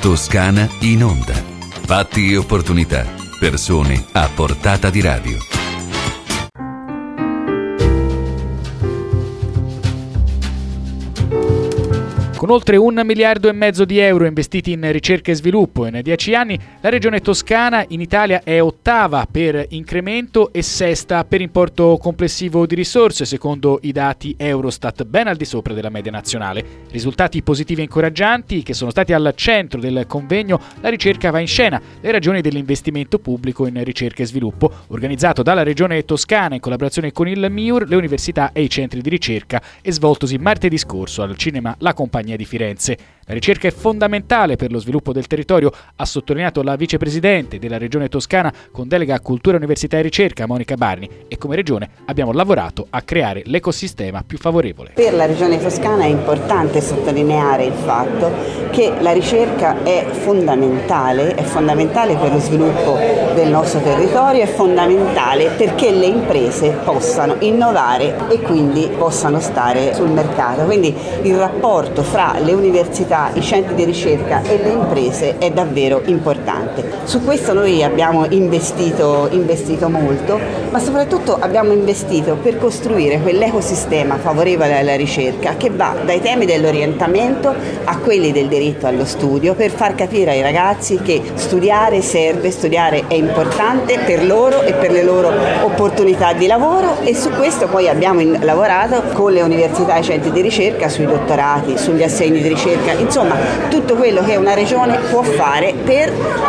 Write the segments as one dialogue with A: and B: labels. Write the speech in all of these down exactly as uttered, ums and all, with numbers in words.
A: Toscana in onda. Fatti e opportunità. Persone a portata di radio.
B: Con oltre un miliardo e mezzo di euro investiti in ricerca e sviluppo in dieci anni, la regione Toscana in Italia è ottava per incremento e sesta per importo complessivo di risorse, secondo i dati Eurostat, ben al di sopra della media nazionale. Risultati positivi e incoraggianti che sono stati al centro del convegno La ricerca va in scena, le ragioni dell'investimento pubblico in ricerca e sviluppo, organizzato dalla regione Toscana in collaborazione con il M I U R, le università e i centri di ricerca e svoltosi martedì scorso al cinema La Compagnia di Firenze. La ricerca è fondamentale per lo sviluppo del territorio, ha sottolineato la vicepresidente della regione Toscana con delega a cultura, università e ricerca, Monica Barni, e come regione abbiamo lavorato a creare l'ecosistema più favorevole.
C: Per la regione Toscana è importante sottolineare il fatto che la ricerca è fondamentale, è fondamentale per lo sviluppo del nostro territorio, è fondamentale perché le imprese possano innovare e quindi possano stare sul mercato. Quindi il rapporto fra le università, i centri di ricerca e le imprese è davvero importante. Su questo noi abbiamo investito, investito molto, ma soprattutto abbiamo investito per costruire quell'ecosistema favorevole alla ricerca che va dai temi dell'orientamento a quelli del diritto allo studio, per far capire ai ragazzi che studiare serve, studiare è importante per loro e per le loro opportunità di lavoro, e su questo poi abbiamo in, lavorato con le università e i centri di ricerca sui dottorati, sugli assegni di ricerca. Insomma, tutto quello che una regione può fare per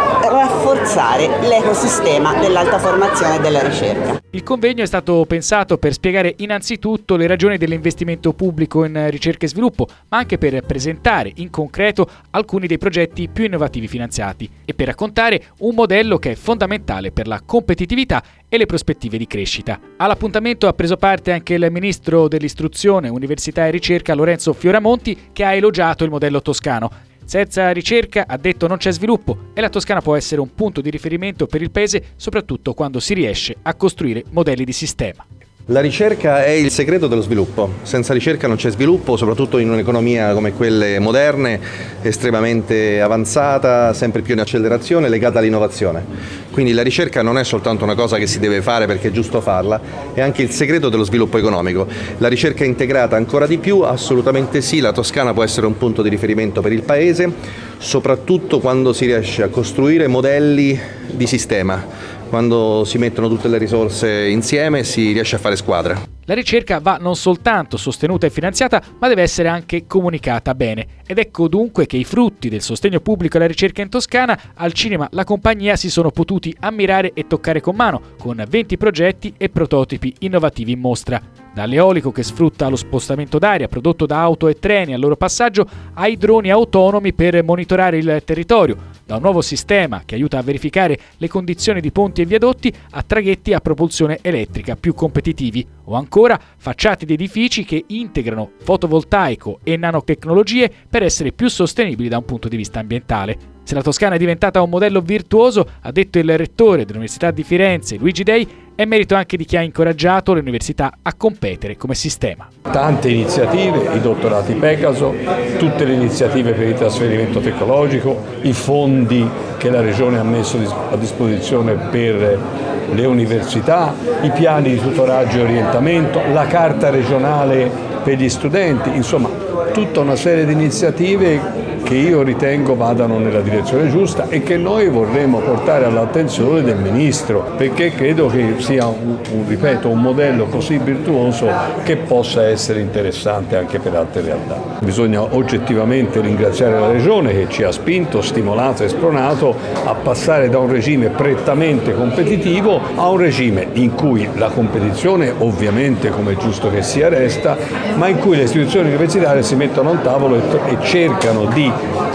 C: rafforzare l'ecosistema dell'alta formazione e della ricerca.
B: Il convegno è stato pensato per spiegare innanzitutto le ragioni dell'investimento pubblico in ricerca e sviluppo, ma anche per presentare in concreto alcuni dei progetti più innovativi finanziati e per raccontare un modello che è fondamentale per la competitività e le prospettive di crescita. All'appuntamento ha preso parte anche il ministro dell'istruzione, università e ricerca Lorenzo Fioramonti, che ha elogiato il modello toscano. Senza ricerca, ha detto, non c'è sviluppo e la Toscana può essere un punto di riferimento per il paese, soprattutto quando si riesce a costruire modelli di sistema.
D: La ricerca è il segreto dello sviluppo. Senza ricerca non c'è sviluppo, soprattutto in un'economia come quelle moderne, estremamente avanzata, sempre più in accelerazione, legata all'innovazione. Quindi la ricerca non è soltanto una cosa che si deve fare perché è giusto farla, è anche il segreto dello sviluppo economico. La ricerca integrata ancora di più, assolutamente sì, la Toscana può essere un punto di riferimento per il paese, soprattutto quando si riesce a costruire modelli di sistema. Quando si mettono tutte le risorse insieme si riesce a fare squadra.
B: La ricerca va non soltanto sostenuta e finanziata, ma deve essere anche comunicata bene. Ed ecco dunque che i frutti del sostegno pubblico alla ricerca in Toscana al cinema La Compagnia si sono potuti ammirare e toccare con mano, con venti progetti e prototipi innovativi in mostra. Dall'eolico che sfrutta lo spostamento d'aria prodotto da auto e treni al loro passaggio, ai droni autonomi per monitorare il territorio, da un nuovo sistema che aiuta a verificare le condizioni di ponti e viadotti a traghetti a propulsione elettrica più competitivi, o ancora facciate di edifici che integrano fotovoltaico e nanotecnologie per essere più sostenibili da un punto di vista ambientale. Se la Toscana è diventata un modello virtuoso, ha detto il rettore dell'Università di Firenze, Luigi Dei, è merito anche di chi ha incoraggiato le università a competere come sistema.
E: Tante iniziative, i dottorati Pegaso, tutte le iniziative per il trasferimento tecnologico, i fondi che la Regione ha messo a disposizione per le università, i piani di tutoraggio e orientamento, la carta regionale per gli studenti, insomma tutta una serie di iniziative che io ritengo vadano nella direzione giusta e che noi vorremmo portare all'attenzione del Ministro, perché credo che sia un, un, ripeto, un modello così virtuoso che possa essere interessante anche per altre realtà. Bisogna oggettivamente ringraziare la Regione che ci ha spinto, stimolato e spronato a passare da un regime prettamente competitivo a un regime in cui la competizione ovviamente, come è giusto che sia, resta, ma in cui le istituzioni universitarie si mettono a un tavolo e, e cercano di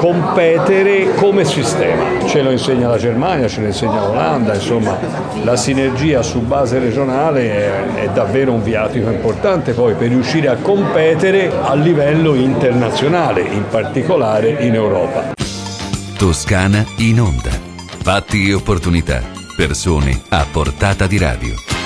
E: competere come sistema. Ce lo insegna la Germania, ce lo insegna l'Olanda, insomma la sinergia su base regionale è, è davvero un viatico importante poi per riuscire a competere a livello internazionale, in particolare in Europa.
A: Toscana in onda. Fatti e opportunità. Persone a portata di radio.